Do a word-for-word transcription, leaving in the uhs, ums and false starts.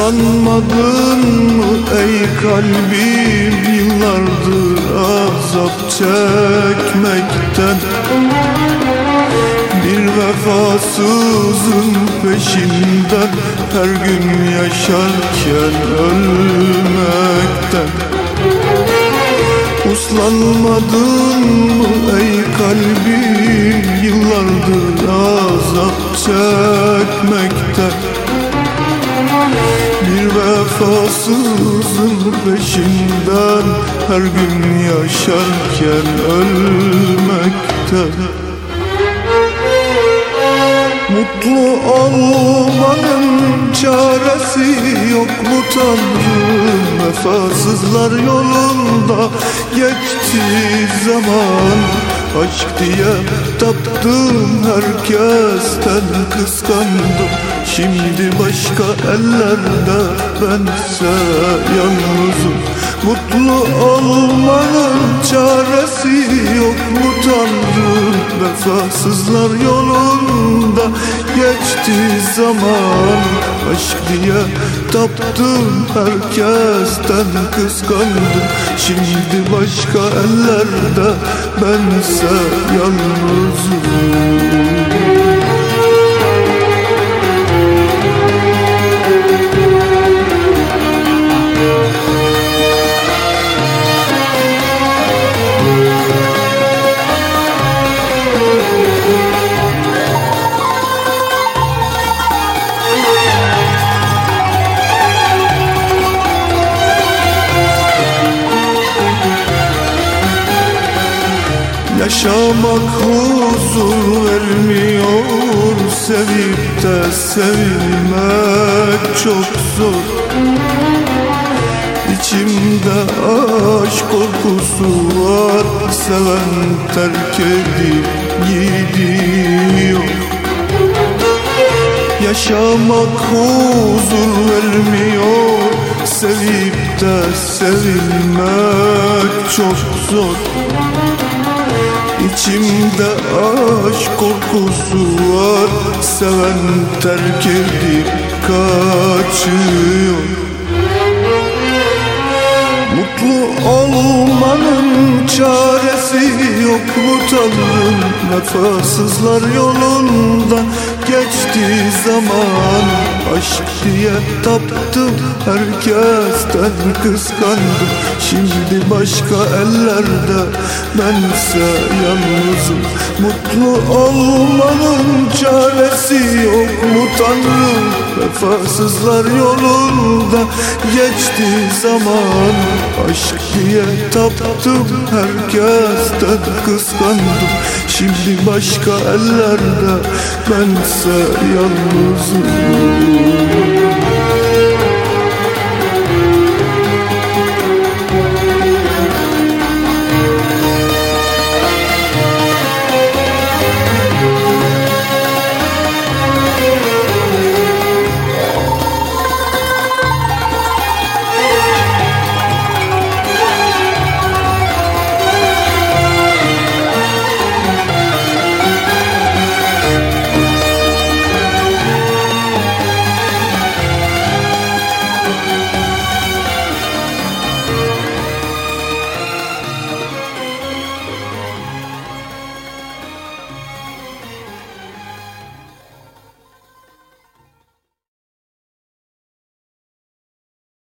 Uslanmadın mı ey kalbim yıllardır azap çekmekten? Bir vefasızın peşinden her gün yaşarken ölmekten. Uslanmadın mı ey kalbim yıllardır azap çekmekten? Bir vefasızın peşinden her gün yaşarken ölmekten. Mutlu olmanın çaresi yok mu Tanrım? Vefasızlar yolunda geçti zaman. Aşk diye taptım, herkesten kıskandım. Şimdi başka ellerde bense yalnızım. Mutlu olmanın çaresi yok mu Tanrım? Vefasızlar yolunda geçti zaman. Aşk diye taptım, herkesten kıskandım. Şimdi başka ellerde bense yalnızım. Yaşamak huzur vermiyor, sevip de sevilmek çok zor. İçimde aşk korkusu var, seven terk edip gidiyor. Yaşamak huzur vermiyor, sevip de sevilmek çok zor. İçimde aşk korkusu var, seven terk edip kaçıyor. Mutlu olmanın çaresi yok mu Tanrım? Vefasızlar yolunda geçti zaman. Aşk diye taptım, herkesten kıskandım. Şimdi başka ellerde bense yalnızım. Mutlu olmanın çaresi yok mu Tanrım? Vefasızlar yolunda geçti zaman. Aşk diye taptım, herkesten kıskandım. Şimdi başka ellerde bense yalnızım.